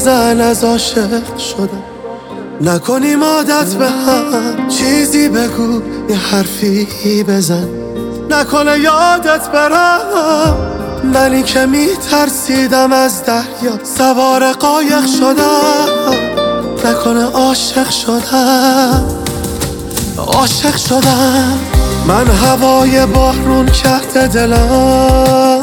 بزن از عاشق شدم، نکنیم عادت به هم. چیزی بگو، یه حرفی بزن، نکنه یادت برم. منی که میترسیدم از دریا سوار قایق شدم، نکنه عاشق شدم. عاشق شدم. من هوای بارون کرده دلم،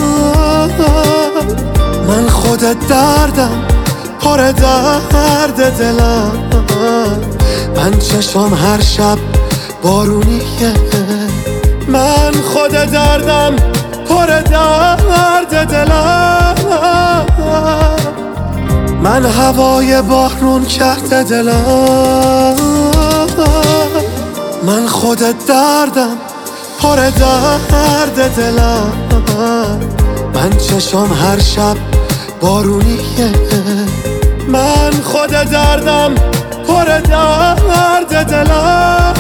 من خود دردم پر درد دلم. من چشم هر شب بارونیه، من خود دردم پر درد دلم. من هوای بارون کرده دلم، من خود دردم پر درد دلم. من چشم هر شب بارونیه، من خود دردم پر درد دلم.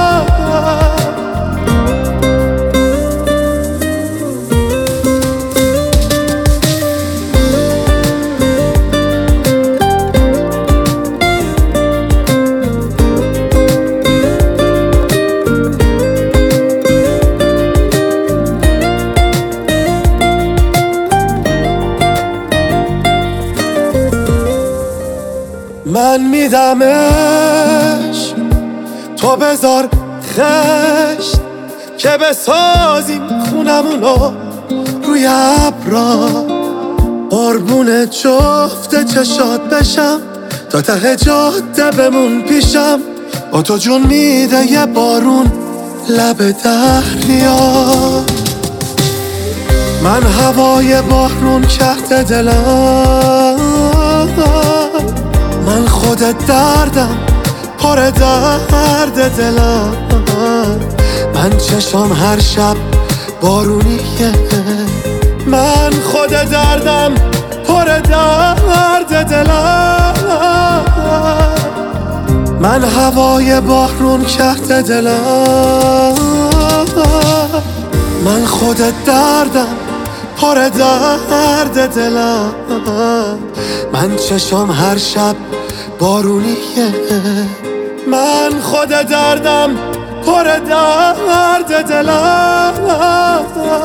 من میدمش، تو بذار خشت که بسازیم خونمونو روی ابرا. قربون جفت چشات بشم تا ته جاده بمون پیشم. با تو جون میده یه بارون لب دریا. من هوای بارون کرده دلم، من خود دردم پر درد دلم. من چشم هر شب بارونیه، من خود دردم پر درد دلم. من هوای بارون کرده دلم، من خود دردم پر درد دلم. من چشم هر شب بارونیه، من خود دردم پر درد دلم.